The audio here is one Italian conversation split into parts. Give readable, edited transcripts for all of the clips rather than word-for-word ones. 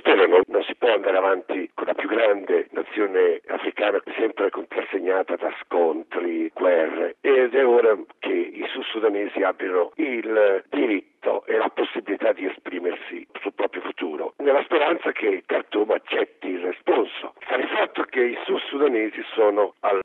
però non si può andare avanti con la più grande nazione africana sempre contrassegnata da scontri, guerre, ed è ora che i sud-sudanesi abbiano il diritto e la possibilità di esprimersi sul proprio futuro, nella speranza che Khartoum accetti il responso. Sta il fatto che i sud-sudanesi sono al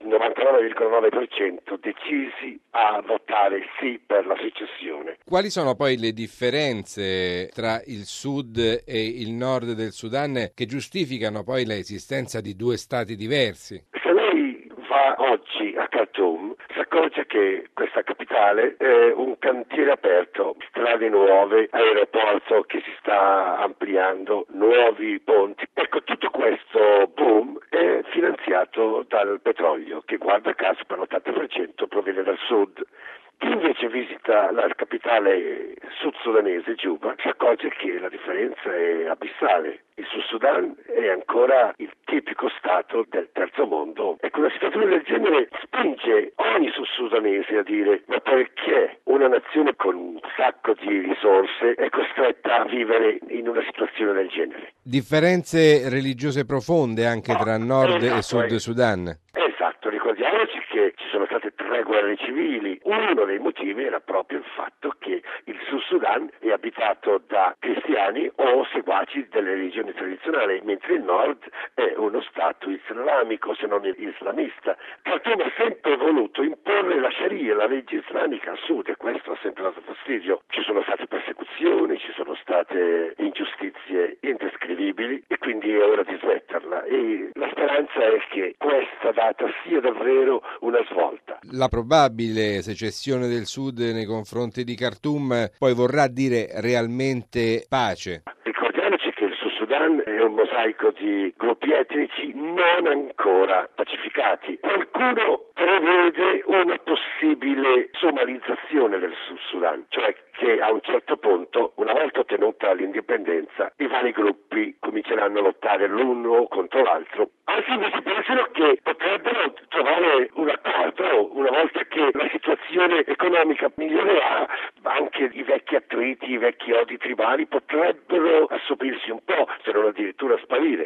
99,9% decisi a votare sì per la secessione. Quali sono poi le differenze tra il sud e il nord del Sudan che giustificano poi l'esistenza di due stati diversi? Se lei va oggi a Khartoum si accorge che questa capitale è un cantiere aperto, strade nuove, aeroporto che si sta ampliando, nuovi ponti. Ecco, tutto questo boom è finanziato dal petrolio, che guarda caso per l'80% proviene dal sud. Chi invece visita la capitale sud-sudanese, Giuba, si accorge che la differenza è abissale. Il Sud Sudan è ancora il tipico stato del terzo mondo. Ecco, una situazione del genere spinge ogni sud-sudanese a dire: ma perché una nazione con un sacco di risorse è costretta a vivere in una situazione del genere? Differenze religiose profonde anche tra nord e sud Sudan. Esatto, ricordiamoci che ci sono state 3 guerre civili. Uno dei motivi era proprio il fatto che il Sud Sudan è abitato da cristiani o seguaci delle religioni tradizionali, mentre il nord è uno stato islamico, se non islamista. Khartoum ha sempre voluto imporre la Sharia, la legge islamica al sud, e questo ha sempre dato fastidio. Ci sono state persecuzioni, ci sono state ingiustizie indescrivibili, e quindi è ora di smetterla. E la speranza è che questa data sia davvero una svolta. La probabile secessione del Sud nei confronti di Khartoum poi vorrà dire realmente pace. Ricordiamoci che il Sud Sudan è un mosaico di gruppi etnici non ancora pacificati. Qualcuno prevede una possibile somalizzazione del Sud Sudan, cioè che a un certo punto, una volta ottenuta l'indipendenza, i vari gruppi cominceranno a lottare l'uno contro l'altro. Alcuni si pensano che potrebbero trovare un accordo una volta che la situazione economica migliorerà, anche i vecchi attriti, i vecchi odi tribali potrebbero assorbirsi un po', se non addirittura sparire.